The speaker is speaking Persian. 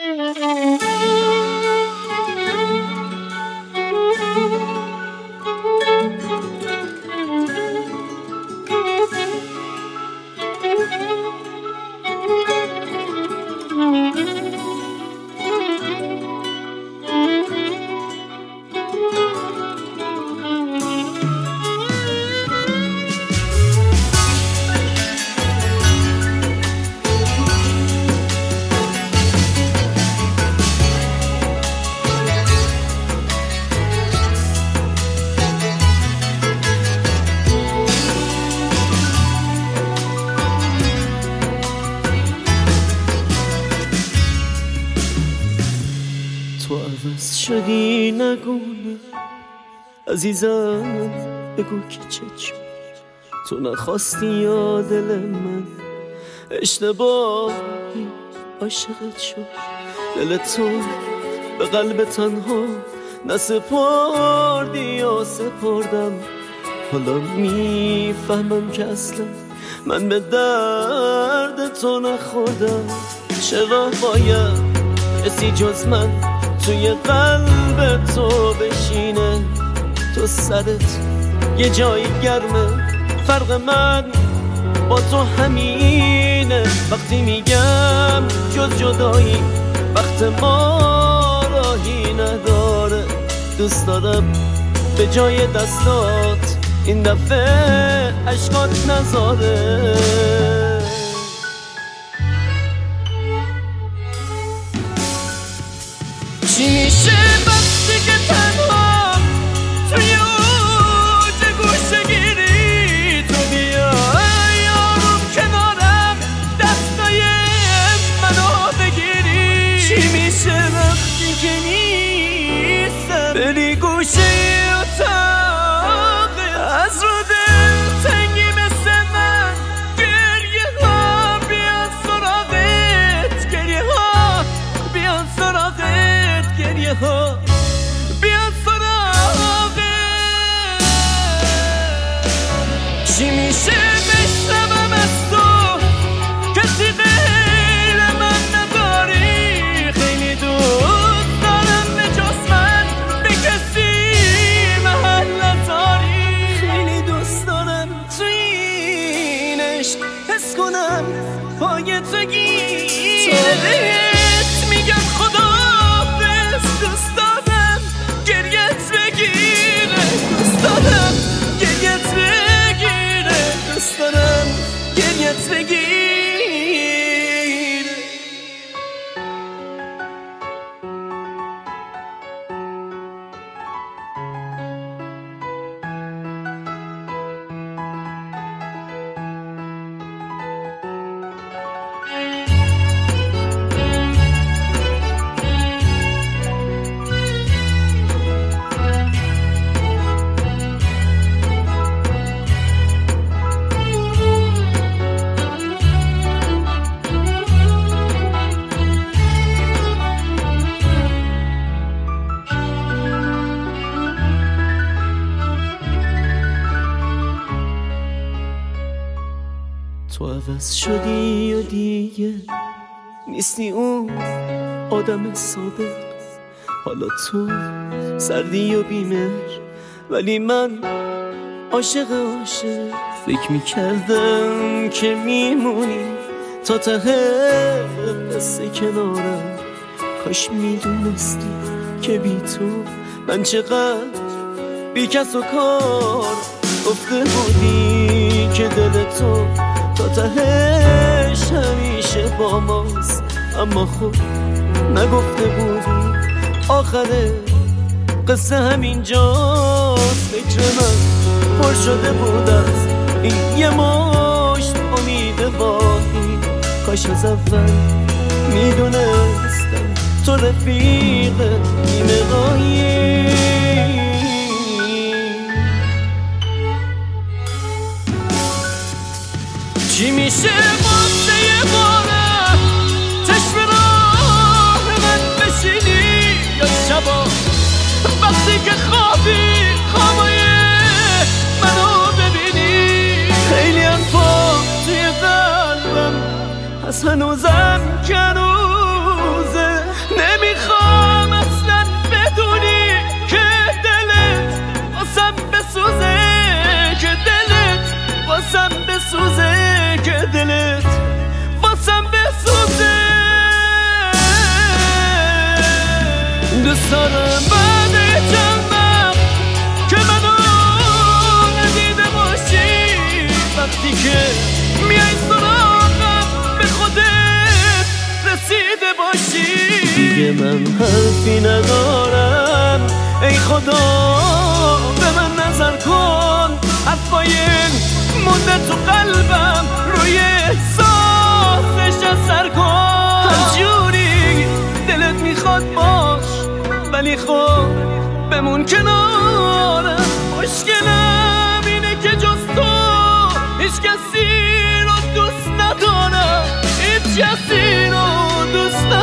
تو عوض شدی نگونه عزیزم، بگو که چه تو نخواستی یا دل من اشتباهی عاشقت شد. دل تو به قلب تنها نسپردی یا سپردم. حالا میفهمم که اصلا من به درد تو نخوردم. چرا باید کسی جز من توی قلب تو بشینه؟ تو سرت یه جای گرمه، فرق من با تو همینه. وقتی میگم جز جدایی وقت ما راهی نداره. دوست دارم به جای دستات این دفعه عشقات نذاره. چی میشه وقتی که تنها توی اوج گوشه گیری؟ تو بیای آروم کنارم دستای منو بگیری. چی میشه وقتی که نیستم بری گوشه اتاق از رو دل تنگی مثل من؟ گریه ها بیان سراغت، گریه ها بیان سراغت، گریه ها بیان سراغت. چی میشه بشنوم از تو کسی غیر من نداری؟ خیلی دوست دارم به جز من به کسی محل نداری. خیلی دوست دارم توی این عشق حس کنم پای تو گیره. میگم خداحافظ، دوست دارم گریت بگیره، دوست دارم گریت بگیره، دوست دارم گریت بگیره. تو عوض شدی و دیگه نیستی اون آدم سابق. حالا تو سردی و بیمهر ولی من عاشق. فکر میکردم که میمونی تا ته قصه کنارم. کاش میدونستی که بی تو من چقدر بی کس و کار. گفته بودی که دل تو تا تهش همیشه با ماست، اما خب نگفته بودی آخر قصه همینجاست. فکر من پر شده بود از این یه مشت امید واهی. کاش از اول میدونستم تو رفیق نیمه غایی. چی میشه واسه یه باره چشم راه من بشینی یا شبا وقتی که خوابی خوابای منو ببینی؟ خیلی حرفا توی قلبم هست هنوزم که روزه ستاره بعد چند که منو ندیده باشی، وقتی که میای سراغم به خودت رسیده باشی. دیگه من حرفی ندارم، ای خدا به من نظر کن، حرفای مونده تو قلبم روی احساسش اثر کن. هر جوری دلت میخواد باش، ولی خب بمون کنارم. مشکلم اینه که جز تو هیچ کسی رو دوست ندارم، هیچ کسی رو دوست